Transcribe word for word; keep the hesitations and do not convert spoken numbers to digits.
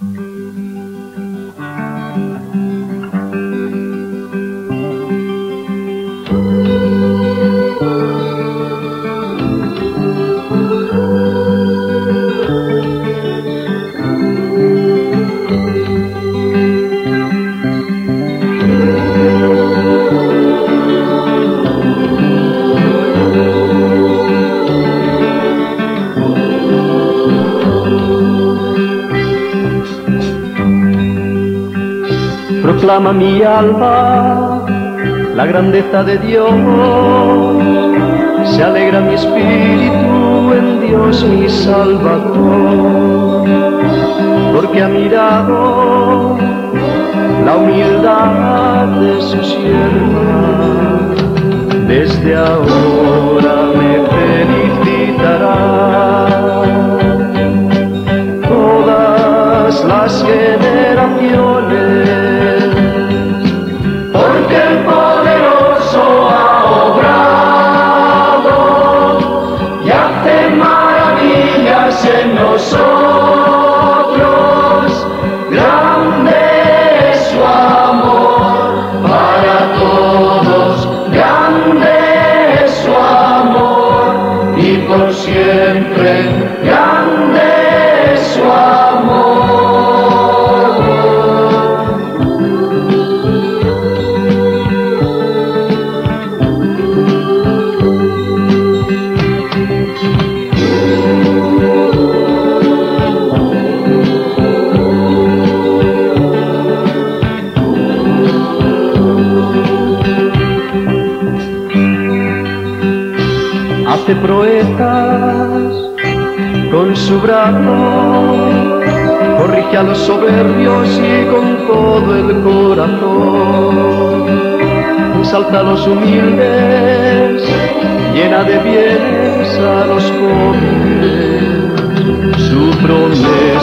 Proclama mi alma la grandeza de Dios, se alegra mi espíritu en Dios mi Salvador, porque ha mirado la humildad de su sierva, desde ahora me felicitará. Todas las generaciones, porque el poderoso ha obrado y hace maravillas en nosotros. Grande es su amor para todos, grande es su amor y por siempre grande es su amor. Hace proezas con su brazo, corrige a los soberbios y con todo el corazón ensalza a los humildes, llena de bienes a los pobres. Su promesa